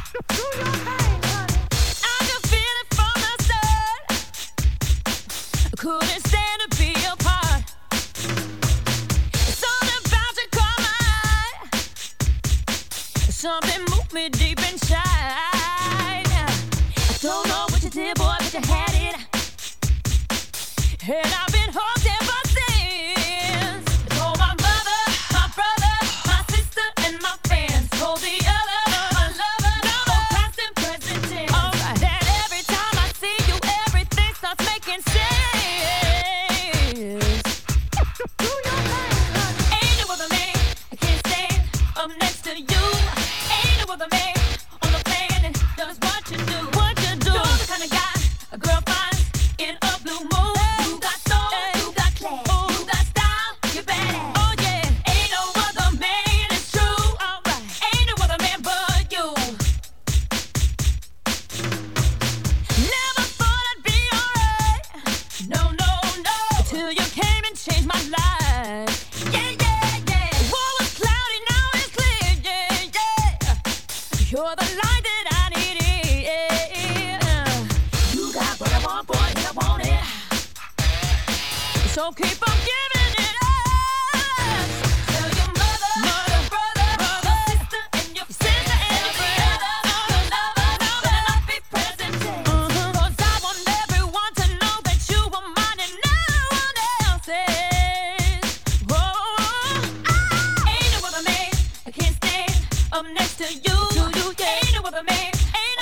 I could feel it from the start. Couldn't stand to be apart. Something about you caught my eye. Something moved me deep inside. I don't know what you did, boy, but you had it. And I've been hooked ever since. I told my mother, my brother, my sister, and my friends. Told the other, my lover, both past and present tense. Alright, that every time I see you, everything starts making sense. Do your thing, honey. Ain't no other man I can't stand up next to you. Ain't no other man on the planet does what you do. What you do? You're the kind of guy a girl finds in a blue moon. You got soul, you got class, you got style, you're badass. Oh yeah, ain't no other man, it's true. Alright, ain't no other man but you. Never thought I'd be alright. No, no, no. Till you came and changed my life. Yeah, yeah, yeah. What was cloudy, now it's clear. Yeah, yeah. You're the light that I needed. You got what I want, boy, and I want it. So keep on giving it up. Tell your mother, brother, sister, and your sister, and the other, your lover, better not be present. 'Cause I want everyone to know that you are mine and no one else's. Ain't no other man I can't stand up next to you. Ain't no other man, ain't